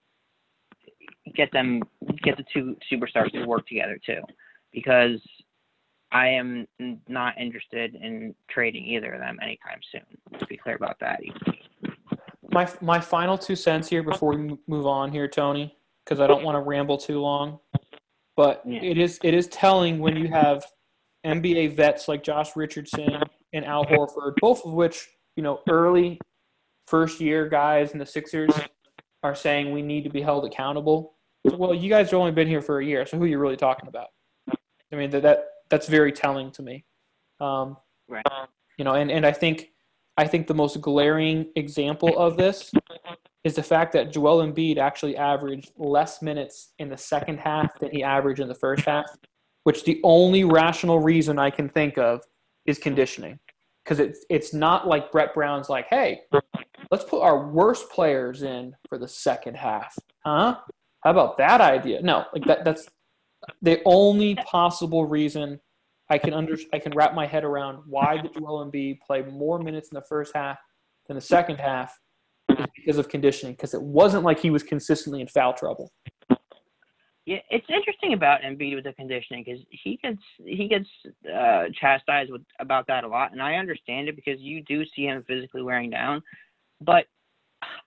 get them get the two superstars to work together too, because I am not interested in trading either of them anytime soon. Let's be clear about that. My my final two cents here before we move on here, Tony, because I don't want to ramble too long, but yeah. it is it is telling when you have N B A vets like Josh Richardson and Al Horford, both of which, you know, early first-year guys in the Sixers are saying we need to be held accountable. So, well, you guys have only been here for a year, so who are you really talking about? I mean, that, that that's very telling to me. Um, right. You know, and, and I think I think the most glaring example of this is the fact that Joel Embiid actually averaged less minutes in the second half than he averaged in the first half, which the only rational reason I can think of is conditioning. Because it's, it's not like Brett Brown's like, hey, let's put our worst players in for the second half. Huh? How about that idea? No, like that that's the only possible reason I can under, I can wrap my head around why did Joel Embiid play more minutes in the first half than the second half is because of conditioning, because it wasn't like he was consistently in foul trouble. Yeah, it's interesting about Embiid with the conditioning, because he gets he gets uh, chastised with, about that a lot, and I understand it because you do see him physically wearing down. But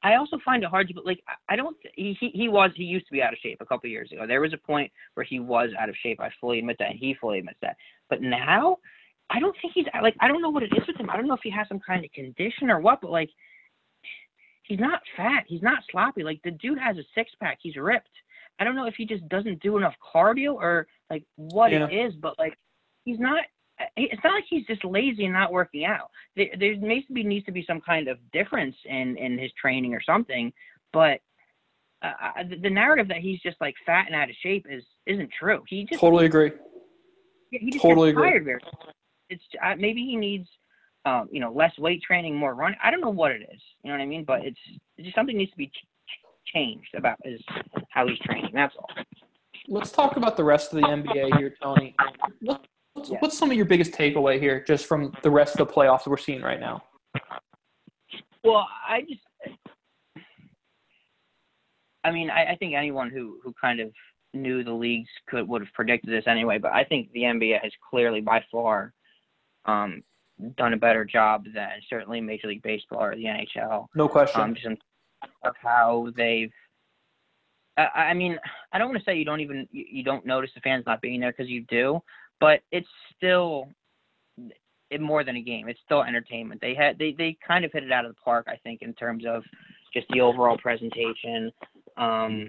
I also find it hard to, like, I don't, he, he was, he used to be out of shape a couple of years ago. There was a point where he was out of shape. I fully admit that, and he fully admits that. But now, I don't think he's, like, I don't know what it is with him. I don't know if he has some kind of condition or what, but, like, he's not fat. He's not sloppy. Like, the dude has a six-pack. He's ripped. I don't know if he just doesn't do enough cardio or, like, what Yeah. it is, but, like, he's not, it's not like he's just lazy and not working out. There, there needs to be needs to be some kind of difference in, in his training or something. But uh, the narrative that he's just like fat and out of shape is isn't true. He just Totally agree. he just Totally gets agree. tired very. It's uh, maybe he needs um, you know less weight training, more running. I don't know what it is. You know what I mean? But it's, it's just something needs to be ch- changed about his how he's training. That's all. Let's talk about the rest of the N B A here, Tony. What, what's, Yeah. what's some of your biggest takeaway here just from the rest of the playoffs that we're seeing right now? Well, I just, I mean, I, I think anyone who, who kind of knew the leagues could would have predicted this anyway, but I think the N B A has clearly by far um, done a better job than certainly Major League Baseball or the N H L. No question. Um, just in of how they've, I, I mean, I don't want to say you don't even, you, you don't notice the fans not being there because you do, but it's still it more than a game. It's still entertainment. They had they, they kind of hit it out of the park, I think, in terms of just the overall presentation. Um,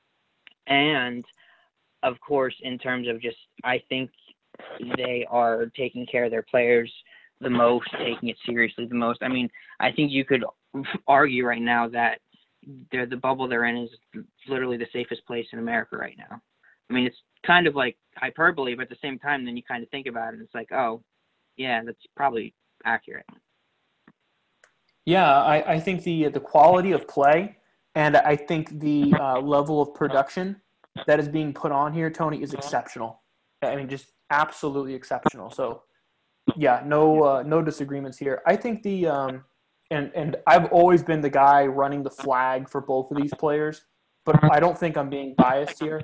and of course, in terms of just, I think they are taking care of their players the most, taking it seriously the most. I mean, I think you could argue right now that they're, the bubble they're in is literally the safest place in America right now. I mean, it's kind of like hyperbole, but at the same time, then you kind of think about it, and it's like, oh, yeah, that's probably accurate. Yeah, I, I think the the quality of play and I think the uh, level of production that is being put on here, Tony, is exceptional. I mean, just absolutely exceptional. So, yeah, no uh, no disagreements here. I think the um, and and I've always been the guy running the flag for both of these players, but I don't think I'm being biased here.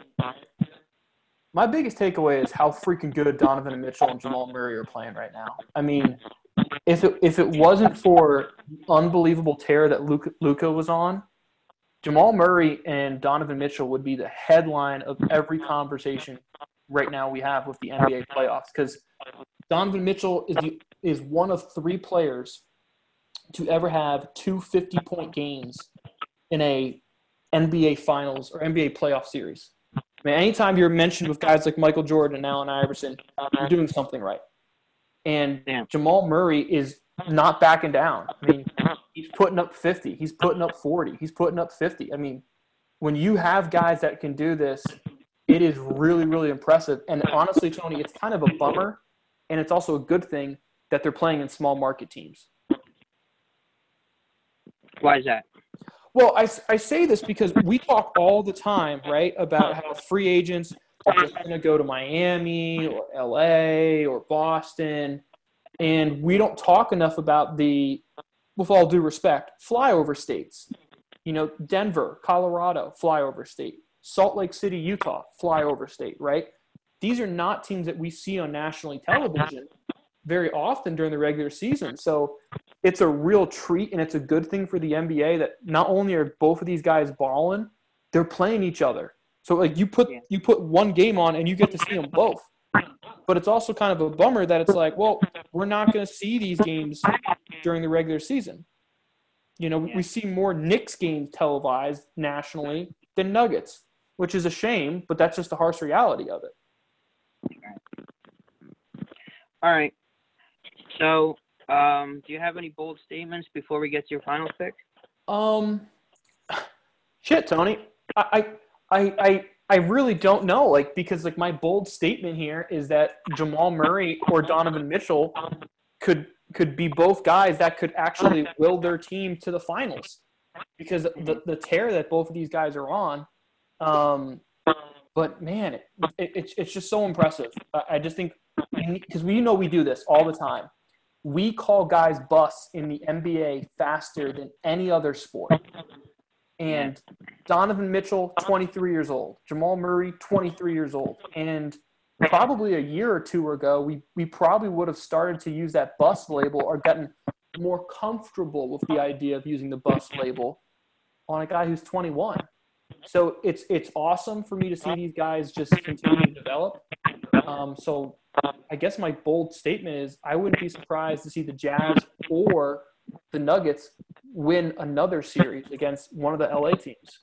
My biggest takeaway is how freaking good Donovan Mitchell and Jamal Murray are playing right now. I mean, if it if it wasn't for the unbelievable tear that Luka, Luka was on, Jamal Murray and Donovan Mitchell would be the headline of every conversation right now we have with the N B A playoffs, because Donovan Mitchell is the is one of three players to ever have two fifty-point games in a N B A Finals or N B A playoff series. I mean, anytime you're mentioned with guys like Michael Jordan and Allen Iverson, you're doing something right. And Yeah. Jamal Murray is not backing down. I mean, he's putting up fifty. He's putting up forty. He's putting up fifty. I mean, when you have guys that can do this, it is really, really impressive. And honestly, Tony, it's kind of a bummer, and it's also a good thing that they're playing in small market teams. Why is that? Well, I, I say this because we talk all the time, right, about how free agents are just going to go to Miami or L A or Boston, and we don't talk enough about the, with all due respect, flyover states. You know, Denver, Colorado, flyover state. Salt Lake City, Utah, flyover state, right? These are not teams that we see on national television very often during the regular season. So it's a real treat, and it's a good thing for the N B A that not only are both of these guys balling, they're playing each other. So like you put you put one game on and you get to see them both. But it's also kind of a bummer that it's like, well, we're not going to see these games during the regular season. You know, we see more Knicks games televised nationally than Nuggets, which is a shame, but that's just the harsh reality of it. All right. So, um, do you have any bold statements before we get to your final pick? Um, shit, Tony. I, I, I, I really don't know. Like, because like my bold statement here is that Jamal Murray or Donovan Mitchell could could be both guys that could actually will their team to the finals, because the the tear that both of these guys are on. Um, but man, it, it, it's it's just so impressive. I, I just think because we know we do this all the time. We call guys busts in the N B A faster than any other sport. And Donovan Mitchell, twenty-three years old. Jamal Murray, twenty-three years old. And probably a year or two ago, we, we probably would have started to use that bust label or gotten more comfortable with the idea of using the bust label. on a guy who's twenty-one. So it's it's awesome for me to see these guys just continue to develop. Um, so I guess my bold statement is I wouldn't be surprised to see the Jazz or the Nuggets win another series against one of the L A teams.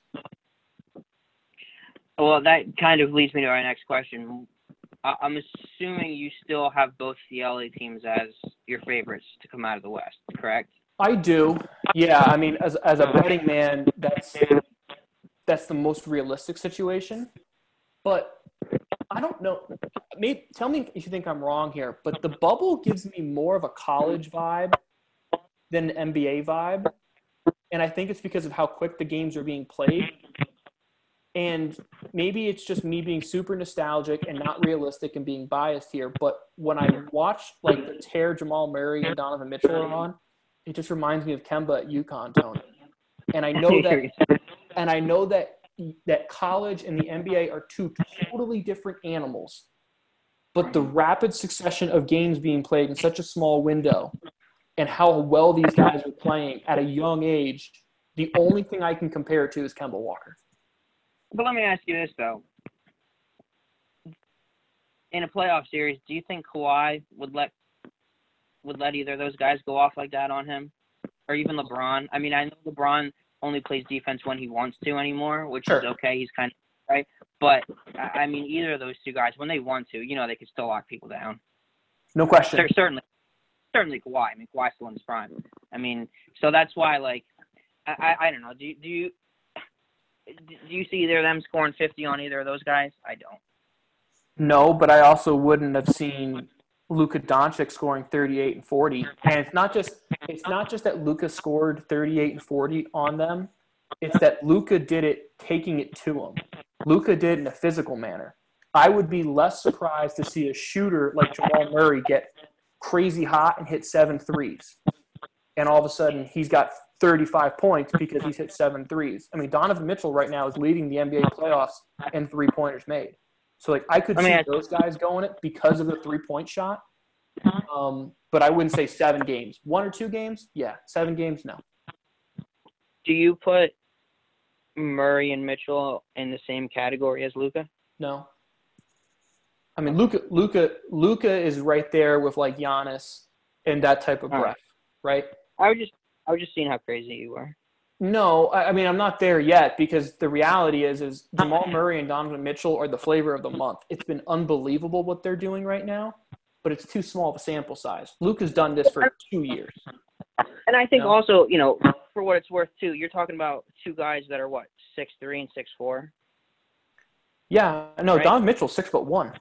Well, that kind of leads me to our next question. I'm assuming you still have both the L A teams as your favorites to come out of the West, correct? I do. Yeah, I mean, as as a betting man, that's that's the most realistic situation. But I don't know. Maybe tell me if you think I'm wrong here, but the bubble gives me more of a college vibe than an N B A vibe. And I think it's because of how quick the games are being played. And maybe it's just me being super nostalgic and not realistic and being biased here. But when I watch like the tear Jamal Murray and Donovan Mitchell are on, it just reminds me of Kemba at UConn, Tony. And I know that, and I know that that college and the N B A are two totally different animals. But the rapid succession of games being played in such a small window, and how well these guys are playing at a young age, the only thing I can compare it to is Kemba Walker. But let me ask you this, though. In a playoff series, do you think Kawhi would let would let either of those guys go off like that on him? Or even LeBron? I mean, I know LeBron only plays defense when he wants to anymore, which Sure. is okay. He's kind of right. But, I mean, either of those two guys, when they want to, you know, they can still lock people down. No question. C- certainly, certainly Kawhi. I mean, Kawhi's still in his prime. I mean, so that's why, like, I, I, I don't know. Do, do you – Do you see either of them scoring fifty on either of those guys? I don't. No, but I also wouldn't have seen Luka Doncic scoring thirty-eight and forty. And it's not just it's not just that Luka scored thirty-eight and forty on them. It's that Luka did it taking it to him. Luka did it in a physical manner. I would be less surprised to see a shooter like Jamal Murray get crazy hot and hit seven threes. And all of a sudden he's got thirty-five points because he's hit seven threes. I mean, Donovan Mitchell right now is leading the N B A playoffs in three-pointers made. So, like, I could I mean, see I- those guys going it because of the three-point shot. Um, but I wouldn't say seven games. One or two games? Yeah. Seven games? No. Do you put Murray and Mitchell in the same category as Luka? No. I mean, Luka, Luka, Luka is right there with, like, Giannis and that type of All right. breath, right? I was just I was just seeing how crazy you were. No, I I mean, I'm not there yet because the reality is is Jamal Murray and Donovan Mitchell are the flavor of the month. It's been unbelievable what they're doing right now, but it's too small of a sample size. Luka's done this for two years. And I think No. also, you know, for what it's worth too, you're talking about two guys that are what, six three and six four? Yeah, no, Right. Donovan Mitchell's six foot one.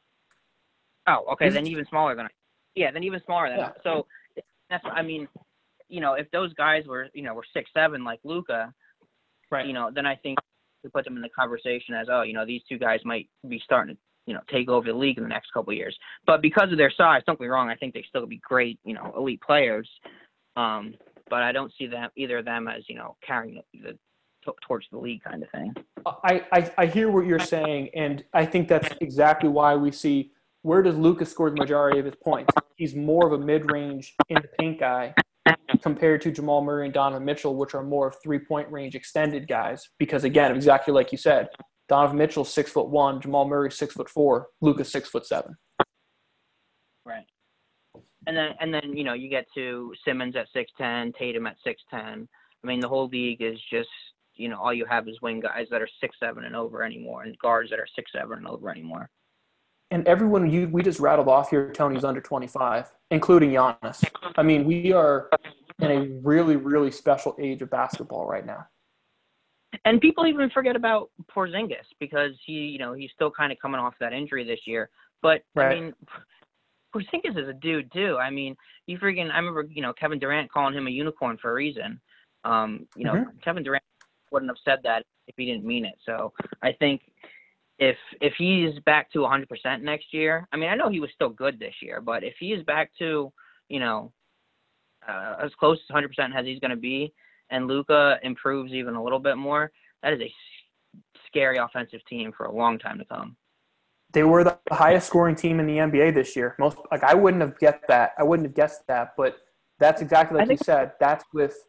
Oh, okay, He's- then even smaller than I. Yeah, then even smaller than Yeah. So that's I mean, you know, if those guys were, you know, were six seven like Luka, Right. you know, then I think we put them in the conversation as, oh, you know, these two guys might be starting to, you know, take over the league in the next couple of years. But because of their size, don't get me wrong, I think they still be great, you know, elite players. Um, but I don't see them either of them as, you know, carrying the, the t- torch of the league kind of thing. I, I, I hear what you're saying, and I think that's exactly why we see where does Luka score the majority of his points. He's more of a mid-range in the paint guy compared to Jamal Murray and Donovan Mitchell, which are more of three-point range extended guys. Because again, exactly like you said, Donovan Mitchell's six foot one, Jamal Murray's six foot four, Luka's six foot seven. Right. And then and then you know you get to Simmons at six ten, Tatum at six ten. I mean the whole league is just you know all you have is wing guys that are six seven and over anymore, and guards that are six seven and over anymore. And everyone you we just rattled off here, Tony's under twenty-five, including Giannis. I mean, we are in a really, really special age of basketball right now. And people even forget about Porzingis because he you know he's still kind of coming off that injury this year. But Right. I mean, Porzingis is a dude too. I mean, you freaking I remember you know Kevin Durant calling him a unicorn for a reason. Um, you know Mhm. Kevin Durant wouldn't have said that if he didn't mean it. So I think. If if he's back to one hundred percent next year, I mean, I know he was still good this year, but if he is back to, you know, uh, as close to one hundred percent as he's going to be, and Luka improves even a little bit more, that is a scary offensive team for a long time to come. They were the highest scoring team in the N B A this year. Most like I wouldn't have guessed that. I wouldn't have guessed that, but that's exactly like I think- you said. That's with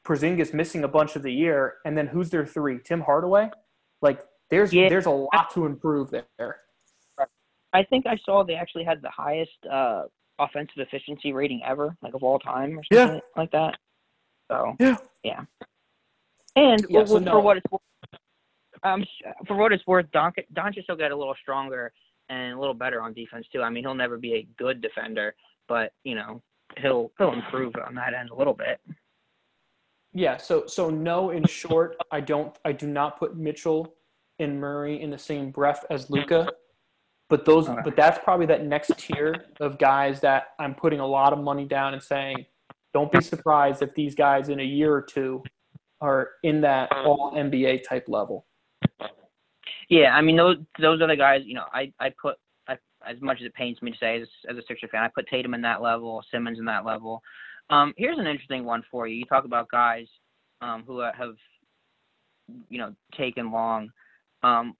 Porzingis missing a bunch of the year, and then who's their three? Tim Hardaway? Like, there's Yeah, there's a lot to improve there. I think I saw they actually had the highest uh, offensive efficiency rating ever, like of all time or something Yeah. like that. So, Yeah. yeah. And Yeah, well, so well, no. for what it's worth, um, for what it's worth, Doncic Doncic will get a little stronger and a little better on defense too. I mean, he'll never be a good defender, but you know, he'll he'll improve on that end a little bit. Yeah, so so no, in short, I don't I do not put Mitchell and Murray in the same breath as Luka, but those Okay. but that's probably that next tier of guys that I'm putting a lot of money down and saying, don't be surprised if these guys in a year or two are in that all N B A type level. Yeah, I mean those those are the guys. You know, I I put I, as much as it pains me to say as as a Sixer fan, I put Tatum in that level, Simmons in that level. Um, here's an interesting one for you. You talk about guys um, who have, you know, taken long. Um,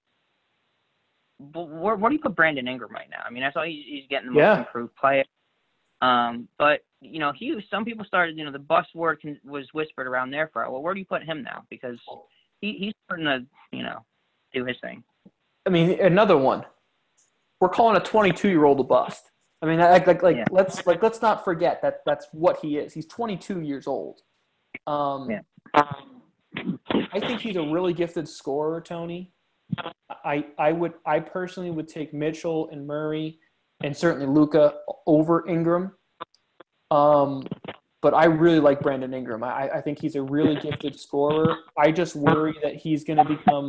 but where, where do you put Brandon Ingram right now? I mean, I saw he's, he's getting the Yeah. most improved player. Um, but you know, he some people started. You know, the bus word can, was whispered around there for. Well, where do you put him now? Because he, he's starting to, you know, do his thing. I mean, another one. We're calling a twenty-two-year-old a bust. I mean, like, like, like Yeah. let's like let's not forget that that's what he is. He's twenty-two years old. Um, Yeah. I think he's a really gifted scorer, Tony. I I would I personally would take Mitchell and Murray and certainly Luka over Ingram. Um, but I really like Brandon Ingram. I, I think he's a really gifted scorer. I just worry that he's going to become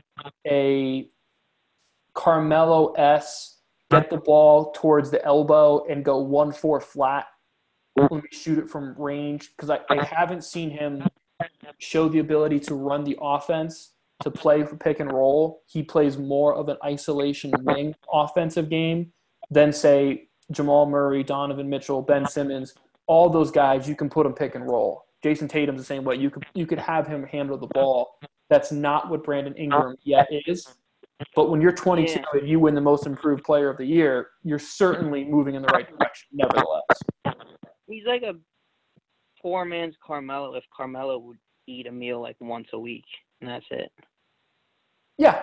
a Carmelo-esque, get the ball towards the elbow and go one four flat. Let me shoot it from range, because I, I haven't seen him show the ability to run the offense, to play for pick and roll. He plays more of an isolation wing offensive game than, say, Jamal Murray, Donovan Mitchell, Ben Simmons. All those guys, you can put them pick and roll. Jason Tatum's the same way. You could you could have him handle the ball. That's not what Brandon Ingram yet is. But when you're twenty-two Yeah. and you win the most improved player of the year, you're certainly moving in the right direction, nevertheless. He's like a poor man's Carmelo if Carmelo would eat a meal like once a week, and that's it. Yeah.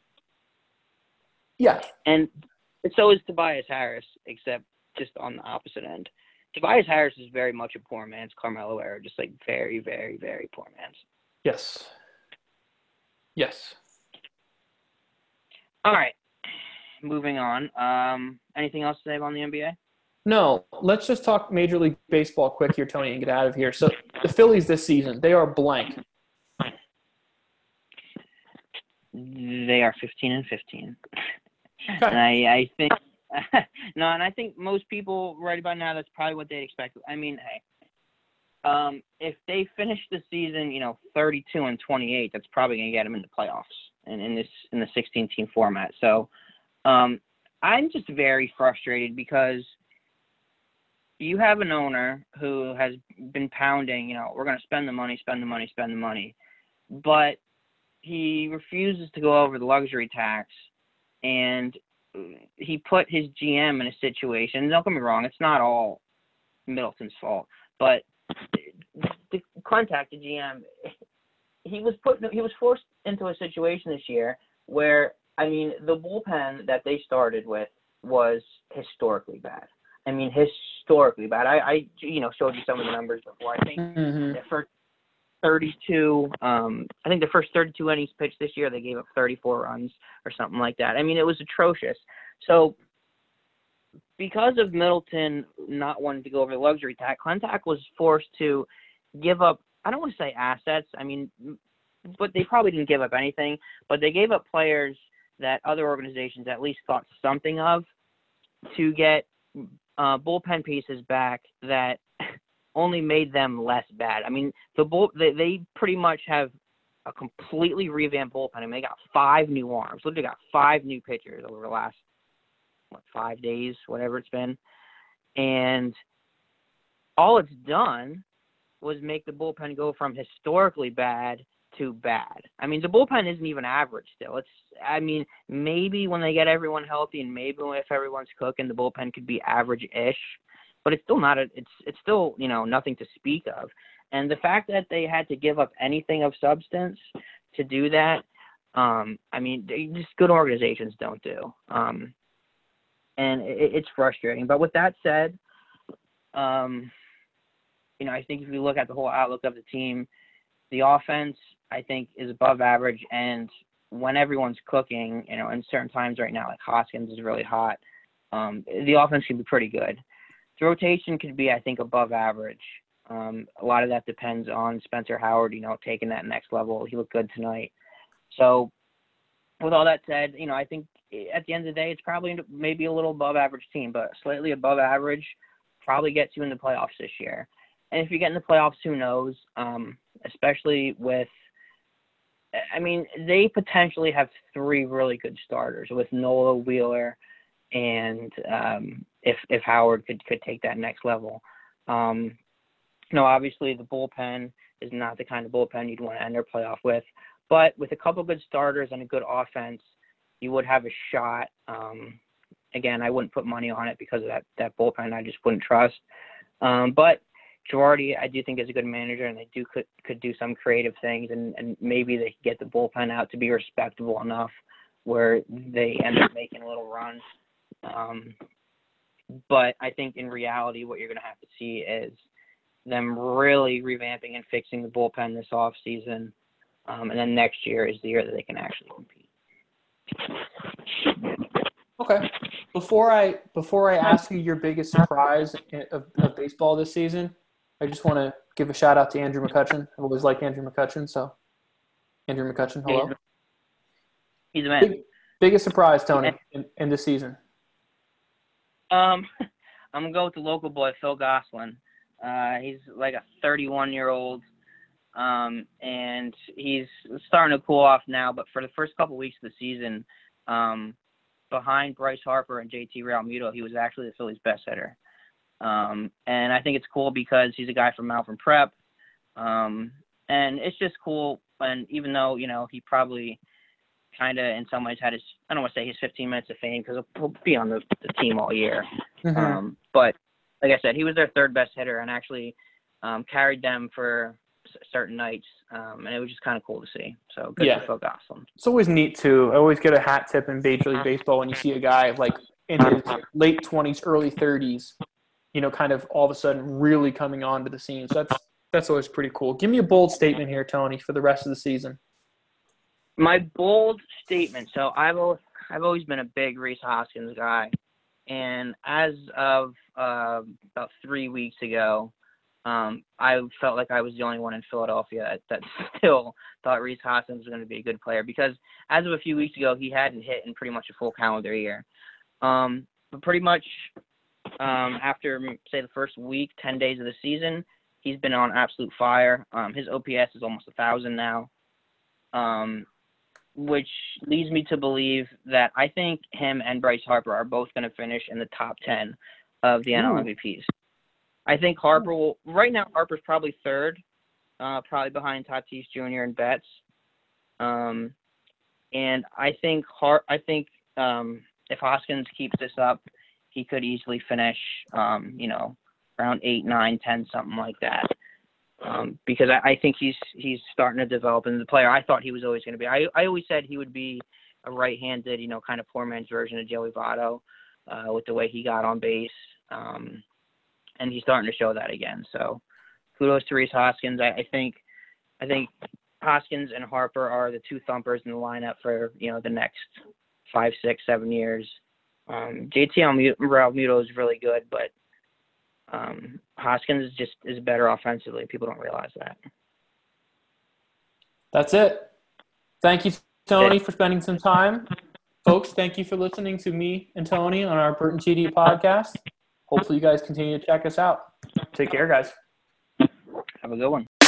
Yeah. And so is Tobias Harris, except just on the opposite end. Tobias Harris is very much a poor man's Carmelo era, just like very, very, very poor man's. Yes. Yes. All right. Moving on. Um, anything else to say about the N B A? No, let's just talk Major League Baseball quick here, Tony, and get out of here. So the Phillies this season, they are blank. They are fifteen and fifteen. Okay. And I, I think no, and I think most people right about now that's probably what they'd expect. I mean, hey, um, if they finish the season, you know, thirty-two and twenty-eight, that's probably going to get them in the playoffs and in this in the sixteen team format. So, um, I'm just very frustrated because you have an owner who has been pounding, you know, we're going to spend the money, spend the money, spend the money, but he refuses to go over the luxury tax, and he put his G M in a situation. Don't get me wrong, it's not all Middleton's fault, but to contact the G M, he was put, he was forced into a situation this year where, I mean, the bullpen that they started with was historically bad. I mean, historically bad. I, I you know, showed you some of the numbers before. I think Mm-hmm. the first thirty-two, um, I think the first thirty-two innings pitched this year, they gave up thirty-four runs or something like that. I mean, it was atrocious. So because of Middleton not wanting to go over the luxury tax, Clentac was forced to give up, I don't want to say assets, I mean, but they probably didn't give up anything, but they gave up players that other organizations at least thought something of to get uh, bullpen pieces back that only made them less bad. I mean, the bull they, they pretty much have a completely revamped bullpen. I mean, they got five new arms. Look, they got five new pitchers over the last what five days, whatever it's been, and all it's done was make the bullpen go from historically bad to bad. I mean, the bullpen isn't even average still. It's, I mean, maybe when they get everyone healthy and maybe if everyone's cooking, the bullpen could be average-ish, but it's still not a, it's, it's still, you know, nothing to speak of. And the fact that they had to give up anything of substance to do that, um, I mean, they, just good organizations don't do. Um, and it, it's frustrating. But with that said, um, you know, I think if you look at the whole outlook of the team, the offense, I think, is above average. And when everyone's cooking, you know, in certain times right now, like Hoskins is really hot, um, the offense can be pretty good. The rotation could be, I think, above average. Um, a lot of that depends on Spencer Howard, you know, taking that next level. He looked good tonight. So with all that said, you know, I think at the end of the day, it's probably maybe a little above average team, but slightly above average probably gets you in the playoffs this year. And if you get in the playoffs, who knows, um, especially with, I mean, they potentially have three really good starters with Nola, Wheeler, and um, if if Howard could, could take that next level. Um, no, obviously the bullpen is not the kind of bullpen you'd want to end their playoff with. But with a couple good starters and a good offense, you would have a shot. Um, again, I wouldn't put money on it because of that, that bullpen. I just wouldn't trust. Um, but Girardi, I do think, is a good manager, and they do could, could do some creative things, and, and maybe they could get the bullpen out to be respectable enough where they end up making a little run. Um, but I think in reality, what you're going to have to see is them really revamping and fixing the bullpen this offseason. Um, and then next year is the year that they can actually compete. Okay. Before I before I ask you your biggest surprise of, of baseball this season, I just want to give a shout out to Andrew McCutchen. I've always liked Andrew McCutchen, so Andrew McCutchen, hello. He's, he's a man. Big, biggest surprise, Tony, in, in this season. Um, I'm gonna go with the local boy, Phil Gosselin. Uh, he's like a thirty-one-year-old, um, and he's starting to cool off now. But for the first couple weeks of the season, um, behind Bryce Harper and J T Realmuto, he was actually the Phillies' best hitter. Um, and I think it's cool because he's a guy from Malvern Prep, um, and it's just cool. And even though, you know, he probably kind of in some ways had his, I don't want to say his fifteen minutes of fame because he'll, he'll be on the, the team all year. Mm-hmm. Um, but like I said, he was their third best hitter and actually um, carried them for s- certain nights. Um, and it was just kind of cool to see. So good Yeah. for Phil Gosselin. It's always neat, too. I always get a hat tip in Major League Baseball when you see a guy like in his late twenties, early thirties, you know, kind of all of a sudden really coming onto the scene. So that's that's always pretty cool. Give me a bold statement here, Tony, for the rest of the season. My bold statement. So I've always, I've always been a big Rhys Hoskins guy. And as of uh, about three weeks ago, um, I felt like I was the only one in Philadelphia that, that still thought Rhys Hoskins was going to be a good player because as of a few weeks ago, he hadn't hit in pretty much a full calendar year. Um, but pretty much um, after, say, the first week, ten days of the season, he's been on absolute fire. Um, his O P S is almost one thousand now, um, which leads me to believe that I think him and Bryce Harper are both going to finish in the top ten of the N L M V Ps. I think Harper will – right now Harper's probably third, uh, probably behind Tatis Junior and Betts. Um, and I think Har- I think um, if Hoskins keeps this up, he could easily finish, um, you know, around eight, nine, ten, something like that. Um, because I, I think he's he's starting to develop into the player I thought he was always going to be. I I always said he would be a right-handed, you know, kind of poor man's version of Joey Votto uh, with the way he got on base. Um, and he's starting to show that again. So kudos to Rhys Hoskins. I, I think I think Hoskins and Harper are the two thumpers in the lineup for, you know, the next five, six, seven years. Um, J T Realmuto is really good, but Um, Hoskins is just is better offensively. People don't realize that. That's it. Thank you, Tony, for spending some time. Folks, thank you for listening to me and Tony on our Burt and T D podcast. Hopefully you guys continue to check us out. Take care, guys. Have a good one.